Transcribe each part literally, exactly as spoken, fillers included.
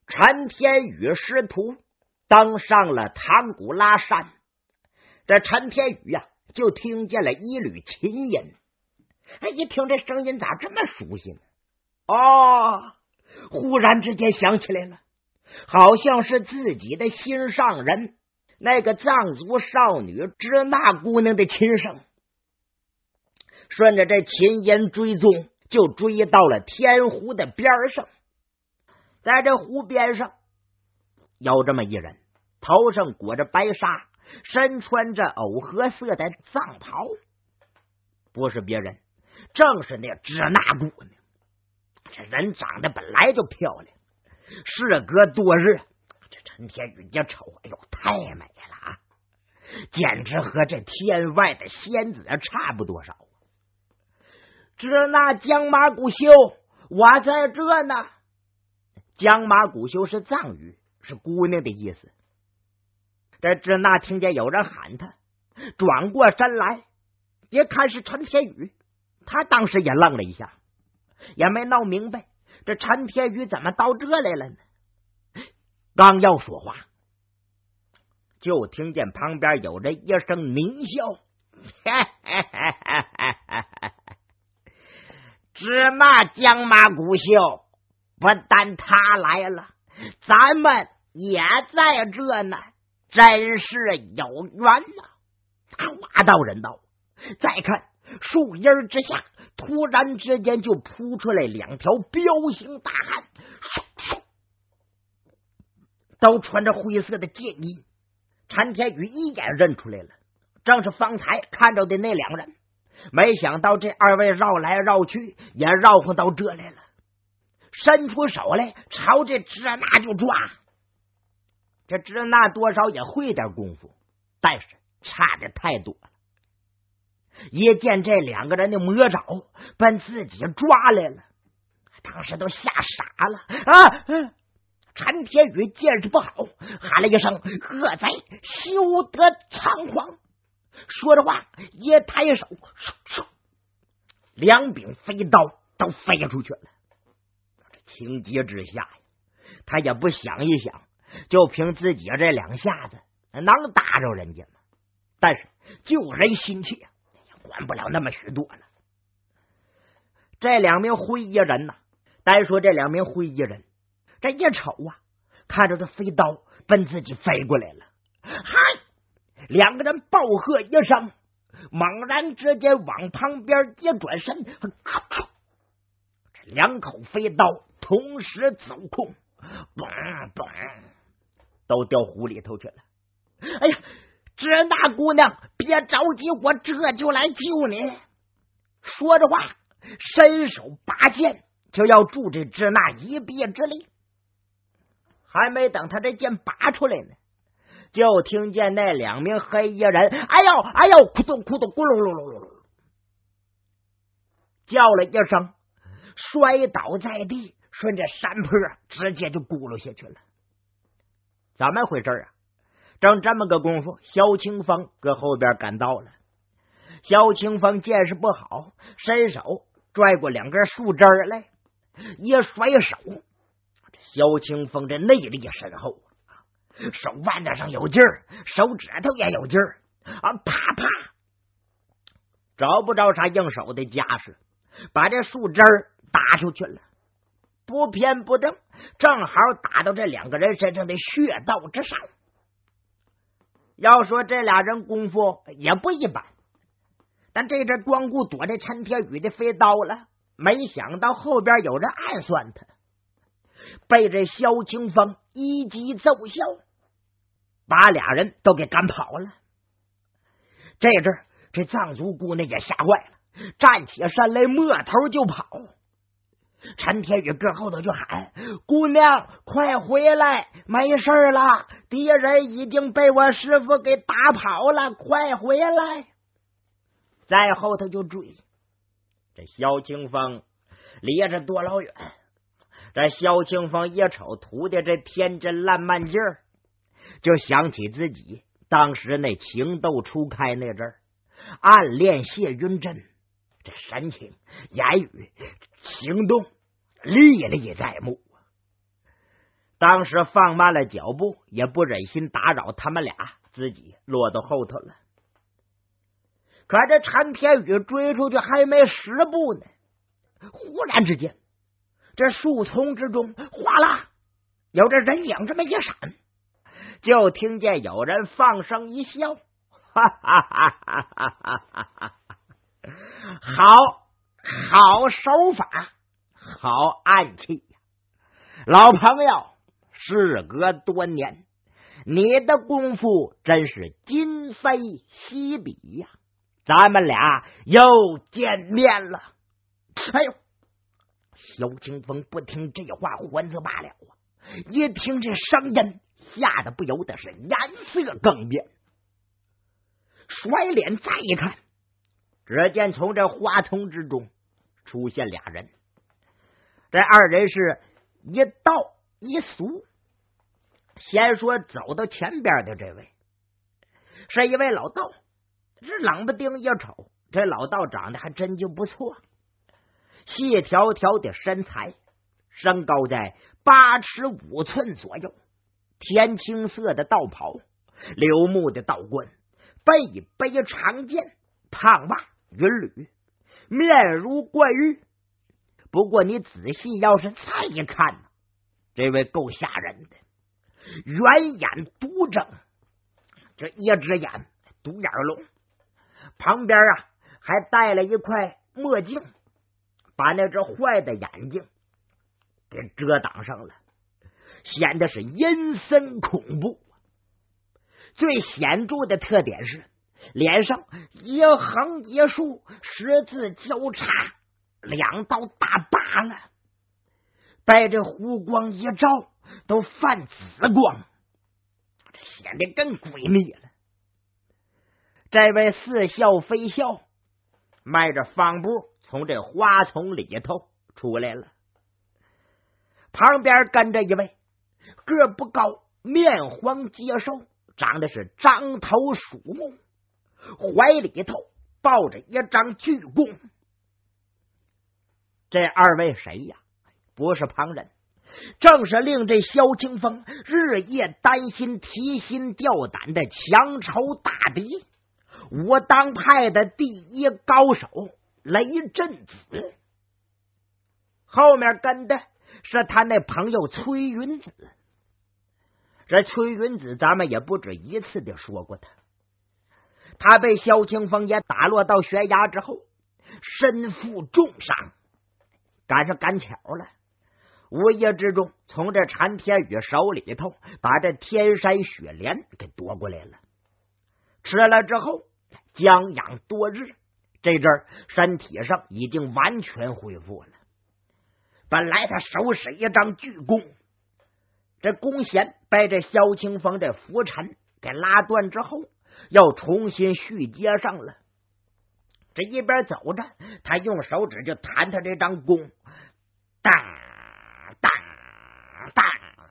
陈天宇师徒登上了唐古拉山，这陈天宇呀、啊、就听见了一缕琴音。哎，一听这声音咋这么熟悉呢？哦，忽然之间想起来了，好像是自己的心上人那个藏族少女支那姑娘的琴声。顺着这琴音追踪，就追到了天湖的边上。在这湖边上有这么一人，头上裹着白纱，身穿着藕荷色的藏袍，不是别人，正是那支那姑娘。这人长得本来就漂亮，事隔多日，这陈天宇一瞅，哎呦，太美了啊，简直和这天外的仙子差不多少。支那江马古修，我在这呢。江马古修是藏语，是姑娘的意思。这支那听见有人喊他，转过身来，一看是陈天宇，他当时也愣了一下，也没闹明白这陈天宇怎么到这来了呢？刚要说话，就听见旁边有着一声狞笑，支那江马古秀，不但他来了，咱们也在这呢，真是有缘呐！话到人道，再看树荫之下，突然之间就扑出来两条彪形大汉，都穿着灰色的剑衣。陈天宇一眼认出来了，正是方才看着的那两人。没想到这二位绕来绕去，也绕回到这来了，伸出手来朝这支那就抓。这支那多少也会点功夫，但是差的太多了。一见这两个人的魔爪奔自己抓来了，当时都吓傻了啊！陈天宇见势不好，喊了一声：“恶贼，休得猖狂！”说着话，一抬手，唰唰，两柄飞刀都飞出去了。情急之下，他也不想一想，就凭自己这两下子能打着人家吗？但是救人心切，也管不了那么许多了。这两名灰衣人呢、啊，单说这两名灰衣人，这一瞅啊，看着这飞刀奔自己飞过来了，嗨！两个人暴喝一声，猛然之间往旁边一转身，这两口飞刀同时走空，嘣嘣，都掉湖里头去了。哎呀，支那姑娘，别着急，我这就来救你。说着话，伸手拔剑，就要助这支那一臂之力。还没等他这剑拔出来呢，就听见那两名黑衣人，哎呦哎呦，咕咚咕咚咕噜噜噜噜，叫了一声，摔倒在地，顺着山坡直接就咕噜下去了。怎么回事啊？正这么个功夫，萧清风搁后边赶到了。萧清风见识不好，伸手拽过两根树枝来，一甩手，萧清风这内力深厚，手腕子上有劲儿，手指头也有劲儿啊！啪啪，找不着啥应手的架势，把这树枝儿打出去了，不偏不正，正好打到这两个人身上的穴道之上。要说这俩人功夫也不一般，但这阵光顾躲着陈天宇的飞刀了，没想到后边有人暗算他，被这萧清风一击奏效，把俩人都给赶跑了。这阵这藏族姑娘也吓坏了，站起身来摸头就跑。陈天宇跟后头就喊：“姑娘快回来，没事了，敌人已经被我师傅给打跑了，快回来！”在后头就追。这萧清风离着多老远？这萧清风一瞅徒弟这天真烂漫劲儿，就想起自己当时那情窦初开那阵儿，暗恋谢云珍，这神情言语行动历历在目。 当时放慢了脚步，也不忍心打扰他们俩，自己落到后头了。可这陈天宇追出去还没十步呢，忽然之间，这树丛之中哗啦有这人影这么一闪，就听见有人放声一笑，哈哈哈哈哈哈哈！好好手法，好暗器呀！老朋友，事隔多年，你的功夫真是今非昔比呀！咱们俩又见面了。哎呦，萧清风不听这话还则罢了啊，一听这声音，吓得不由得是颜色更变。甩脸再一看，只见从这花丛之中出现俩人，这二人是一道一俗。先说走到前边的这位是一位老道，这冷不丁一瞅，这老道长得还真就不错，细条条的身材，身高在八尺五寸左右，天青色的道袍，柳木的道冠，背背长剑，胖袜云履，面如冠玉。不过你仔细要是再一看，这位够吓人的，圆眼独睁，这一只眼独眼龙，旁边啊还戴了一块墨镜，把那只坏的眼睛给遮挡上了，显得是阴森恐怖。最显著的特点是脸上一横一竖，十字交叉，两道大疤了，被这湖光一照都泛紫光，显得更诡秘了。这位似笑非笑，迈着方步从这花丛里头出来了，旁边跟着一位个不高，面黄肌瘦，长得是獐头鼠目，怀里头抱着一张巨弓。这二位谁呀？不是旁人，正是令这萧清风日夜担心提心吊胆的强仇大敌，武当派的第一高手雷震子。后面跟的是他那朋友崔云子。这崔云子咱们也不止一次的说过他，他被萧清风也打落到悬崖之后，身负重伤，赶上赶巧了，无意之中从这陈天宇手里头把这天山雪莲给夺过来了，吃了之后将养多日，这阵儿身体上已经完全恢复了。本来他手使一张巨弓，这弓弦被这萧清风这拂尘给拉断之后，要重新续接上了。这一边走着，他用手指就弹他这张弓，当当当，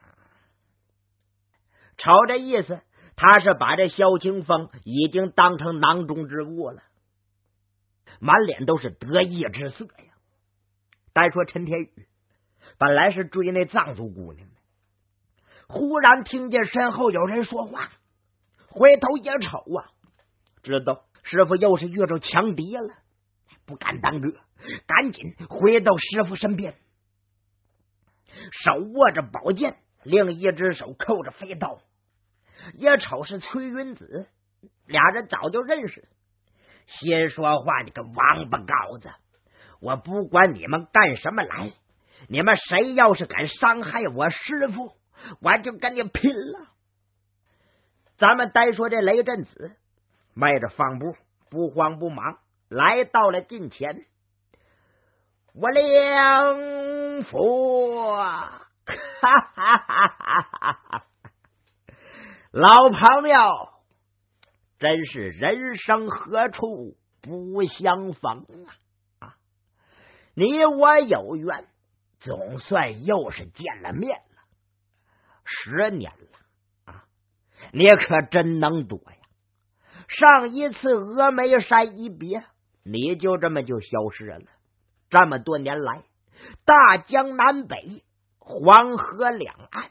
瞅这意思，他是把这萧清风已经当成囊中之物了，满脸都是得意之色呀。单说陈天宇本来是追那藏族姑娘的，忽然听见身后有人说话，回头一瞅啊，知道师傅又是遇着强敌了，不敢耽搁，赶紧回到师傅身边，手握着宝剑，另一只手扣着飞刀。一瞅是崔云子，俩人早就认识，先说话，你个王八羔子，我不管你们干什么来，你们谁要是敢伤害我师傅，我就跟你拼了。咱们单说这雷震子迈着方步，不慌不忙来到了近前。我梁佛，哈哈哈哈哈！老朋友，真是人生何处不相逢啊！你我有缘，总算又是见了面了。十年了啊，你可真能躲呀！上一次峨眉山一别，你就这么就消失了。这么多年来，大江南北，黄河两岸，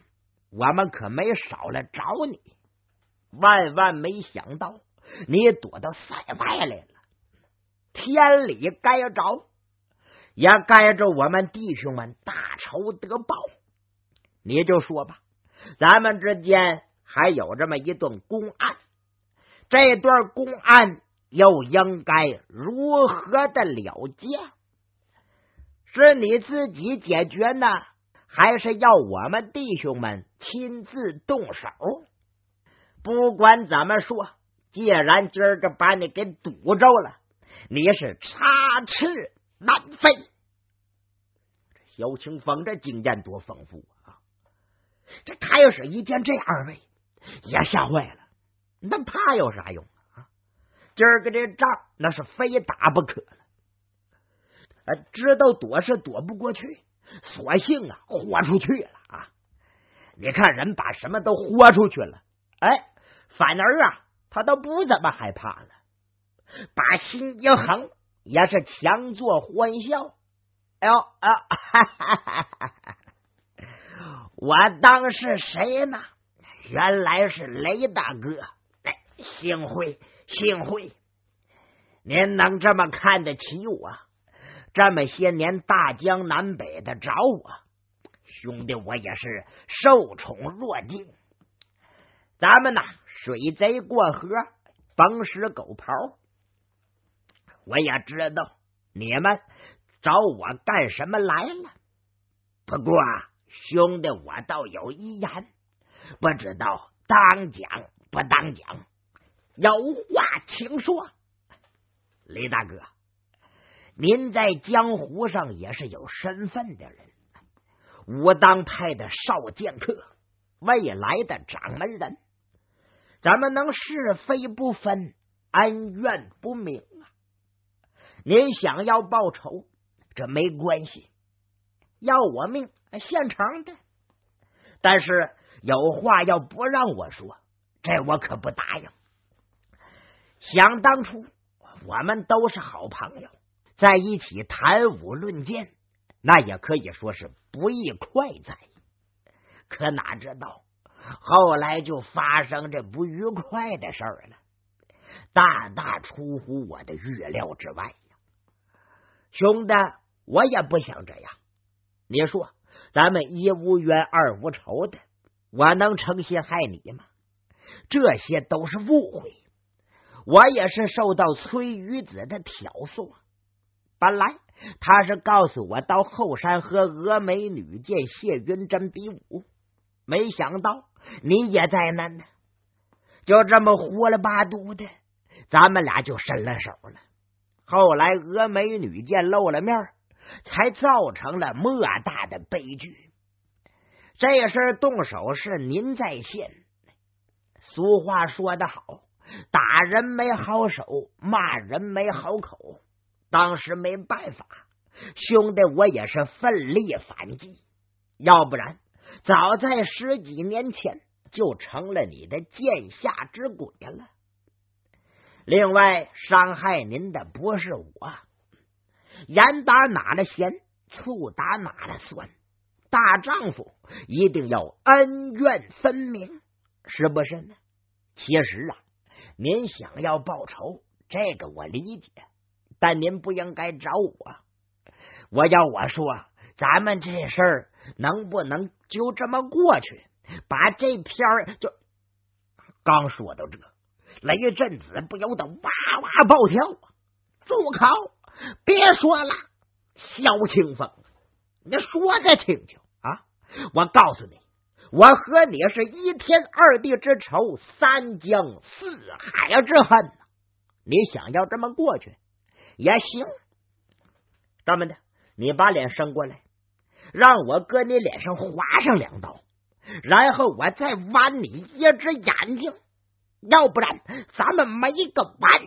我们可没少来找你，万万没想到你躲到塞外来了。天理该着，也该着我们弟兄们大仇得报。你就说吧，咱们之间还有这么一顿公案，这段公案又应该如何的了结？是你自己解决呢，还是要我们弟兄们亲自动手？不管怎么说，既然今儿个把你给堵着了，你是插翅难飞。萧清风这经验多丰富啊！这他要是一见这二位也吓坏了，那怕有啥用啊？今儿个这仗那是非打不可了。呃，知道躲是躲不过去，索性啊豁出去了啊！你看人把什么都豁出去了，哎，反而啊他都不怎么害怕了，把心一横，也是强作欢笑。哎呦啊！哈哈哈哈哈！我当是谁呢？原来是雷大哥。哎，幸会幸会，您能这么看得起我，这么些年大江南北的找我，兄弟我也是受宠若惊。咱们呐，水贼过河，逢时狗刨。我也知道你们找我干什么来了，不过兄弟我倒有一言，不知道当讲不当讲，有话请说。雷大哥，您在江湖上也是有身份的人，武当派的少剑客，未来的掌门人，咱们能是非不分，恩怨不明啊。您想要报仇，这没关系，要我命现成的，但是有话要不让我说，这我可不答应。想当初我们都是好朋友，在一起谈武论剑，那也可以说是不亦快哉。可哪知道后来就发生这不愉快的事儿了，大大出乎我的预料之外。兄弟，我也不想这样。你说咱们一无冤二无仇的，我能诚心害你吗？这些都是误会。我也是受到崔宇子的挑唆，本来他是告诉我到后山和峨眉女剑谢云珍比武，没想到你也在那呢，就这么胡了八嘟的，咱们俩就伸了手了。后来峨眉女剑露了面，才造成了莫大的悲剧。这事动手是您在先，俗话说得好，打人没好手，骂人没好口。当时没办法，兄弟我也是奋力反击，要不然早在十几年前就成了你的剑下之鬼了。另外伤害您的不是我，盐打哪了咸，醋打哪了酸，大丈夫一定要恩怨分明，是不是呢？其实啊，您想要报仇，这个我理解，但您不应该找我。我要我说，咱们这事儿能不能就这么过去，把这篇儿就刚说到这，雷震子不由得哇哇暴跳。住口，别说了，萧清风，你说个清楚啊！我告诉你，我和你是一天二地之仇，三江四海之恨，你想要这么过去也行。这么的，你把脸伸过来，让我搁你脸上划上两刀，然后我再剜你一只眼睛，要不然咱们没个完。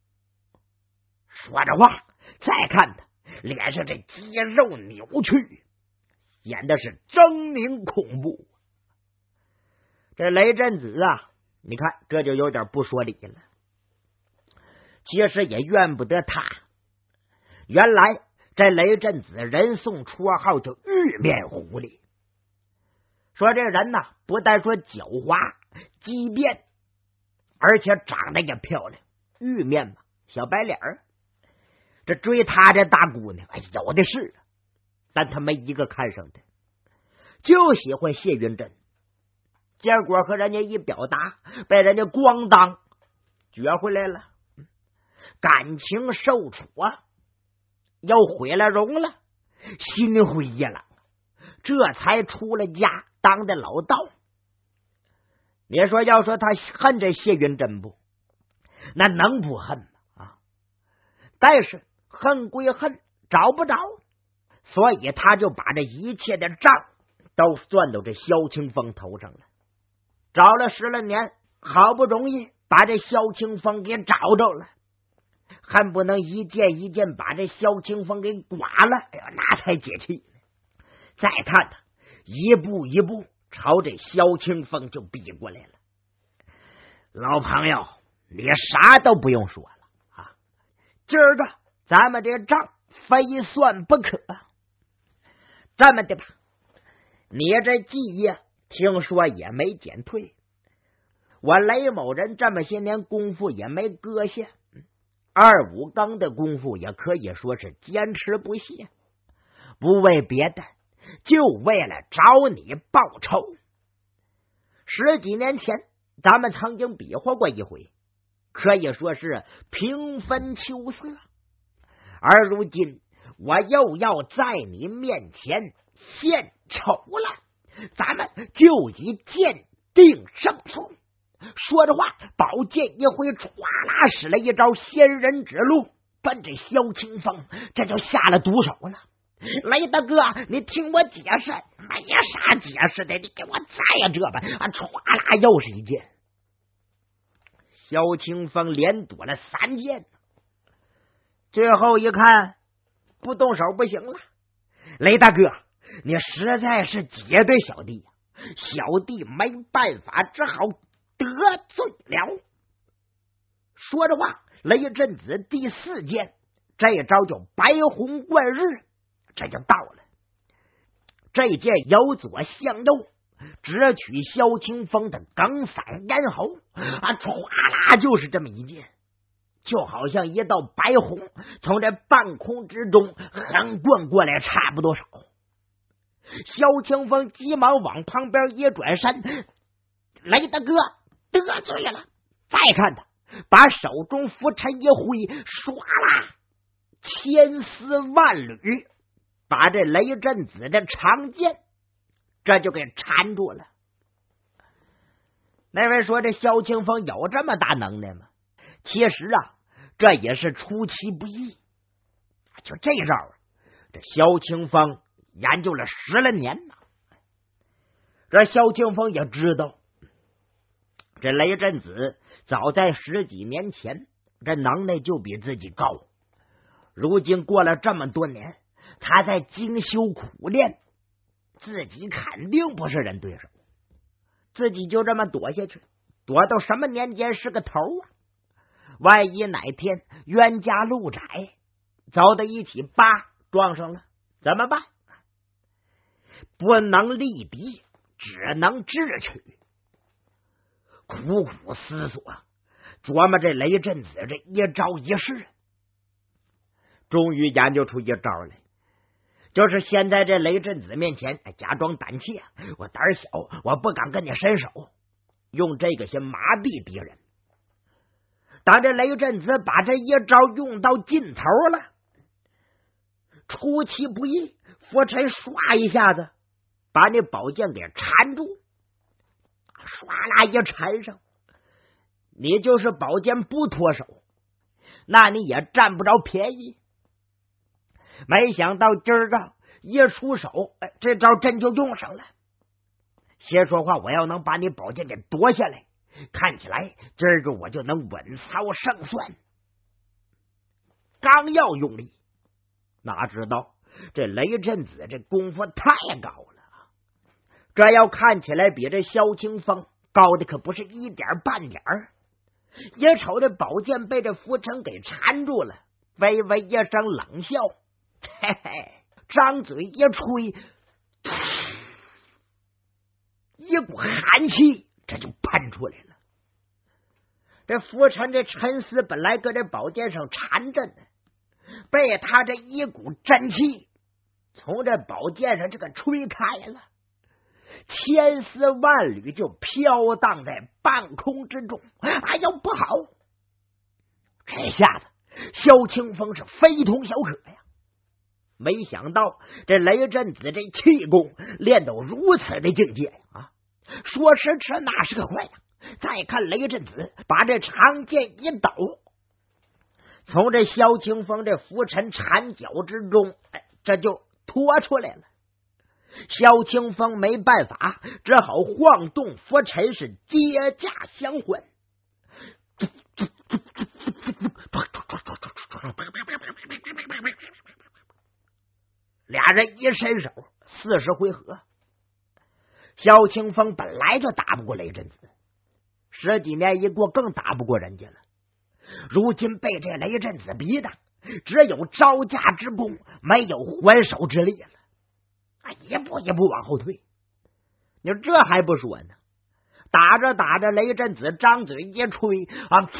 说着话，再看他脸上这肌肉扭曲，演的是狰狞恐怖。这雷震子啊，你看这就有点不说理了。其实也怨不得他，原来这雷震子人送绰号叫玉面狐狸， 说这人呐，不但说狡猾机变，而且长得也漂亮，玉面嘛，小白脸儿。这追他这大姑娘，哎，有的是，但他没一个看上的，就喜欢谢云珍。结果和人家一表达，被人家咣当撅回来了，感情受挫，又毁了容了，心灰意冷，这才出了家当的老道。你说要说他恨这谢云珍不，那能不恨吗？啊！但是恨归恨，找不着，所以他就把这一切的账都算到这萧清风头上了。找了十来年，好不容易把这萧清风给找着了，恨不能一件一件把这萧清风给剐了，哎呀，那才解气。再看他一步一步朝这萧清风就逼过来了。老朋友，你啥都不用说了啊！今儿个咱们这账非算不可。这么的吧，你这技业听说也没减退，我雷某人这么些年功夫也没搁下，二五更的功夫也可以说是坚持不懈，不为别的，就为了找你报仇。十几年前咱们曾经比划过一回，可以说是平分秋色，而如今我又要在你面前献丑了，咱们就以鉴定胜负。说着话，宝剑一挥，唰啦使了一招仙人指路，奔着萧清风这就下了毒手了。雷大哥，你听我解释。没啥解释的，你给我再这吧！啊，唰啦又是一剑。萧清风连躲了三剑，最后一看不动手不行了。雷大哥，你实在是结对小弟，小弟没办法，只好得罪了。说着话，雷震子第四剑，这一招叫白虹贯日，这就到了。这剑由左向右，直取萧清风的哽嗓咽喉啊！唰啦，就是这么一剑，就好像一道白虹从这半空之中横贯过来，差不多少。萧清风急忙往旁边一转身，雷大哥得罪了。再看他把手中拂尘一挥，唰啦，千丝万缕把这雷震子的长剑这就给缠住了。那位说这萧清风有这么大能耐吗？其实啊，这也是出其不意。就这招啊，这萧清风研究了十来年呢。这萧清风也知道，这雷震子早在十几年前这能耐就比自己高，如今过了这么多年，他在精修苦练，自己肯定不是人对手，自己就这么躲下去，躲到什么年间是个头啊？万一哪天冤家路窄，走到一起叭撞上了怎么办？不能力敌，只能智取。苦苦思索，琢磨这雷震子这一招一式，终于研究出一招来，就是先在这雷震子面前假装胆怯，我胆小，我不敢跟你伸手，用这个先麻痹敌人。当这雷震子把这一招用到尽头了，出其不意，拂尘唰一下子把你宝剑给缠住，唰啦一缠上，你就是宝剑不脱手，那你也占不着便宜。没想到今儿个一出手，哎，这招真就用上了。先说话，我要能把你宝剑给夺下来，看起来今儿个我就能稳操胜算。刚要用力，哪知道这雷震子这功夫太高了，这要看起来比这萧清风高的可不是一点半点儿。也瞅这宝剑被这浮尘给缠住了，微微一声冷笑，嘿嘿，张嘴一吹， 一股寒气这就喷出来了。这浮尘这陈思本来搁这宝剑上缠着呢，被他这一股真气从这宝剑上这个吹开了，千丝万缕就飘荡在半空之中。哎呦，不好！这下子萧清风是非同小可呀。没想到这雷震子这气功练到如此的境界啊！说时迟，那时快呀！再看雷震子把这长剑一抖，从这萧清风这浮尘缠脚之中，哎，这就拖出来了。萧清风没办法，只好晃动浮尘，是接驾相还。俩人一伸手，四十回合。萧清风本来就打不过雷震子，十几年一过更打不过人家了。如今被这雷震子逼的，只有招架之功，没有还手之力了。啊，一步一步往后退。你说这还不说呢，打着打着，雷震子张嘴一吹啊，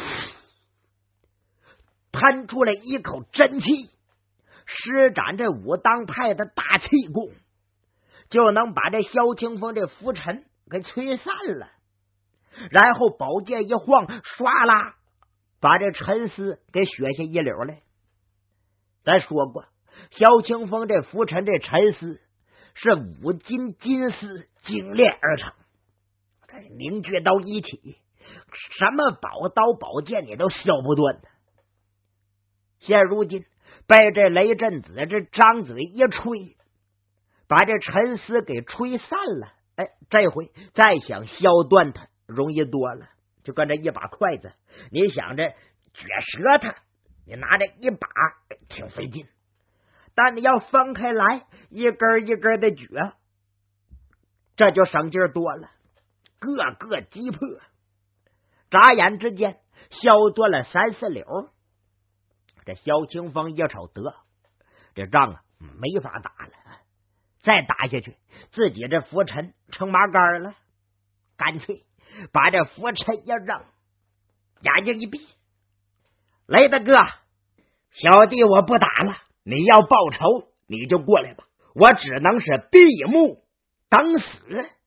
喷出来一口真气，施展这武当派的大气功，就能把这萧清风这浮尘给吹散了。然后宝剑一晃，唰啦把这陈思给削下一绺来。咱说过，萧清风这浮尘这陈思是五金金丝精炼而成，凝聚到一起，什么宝刀宝剑你都削不断的。现如今被这雷震子这张嘴一吹，把这陈思给吹散了。哎，这回再想削断它容易多了，就跟这一把筷子，你想着撅折它，你拿着一把挺费劲，但你要分开来，一根一根的撅，这就省劲多了，个个击破。眨眼之间削断了三四绺。这萧清风一瞅，得这仗啊没法打了，再打下去自己这浮尘成麻杆了，干脆把这浮尘一扔，眼睛一闭，雷大哥，小弟我不打了，你要报仇你就过来吧，我只能是闭目等死。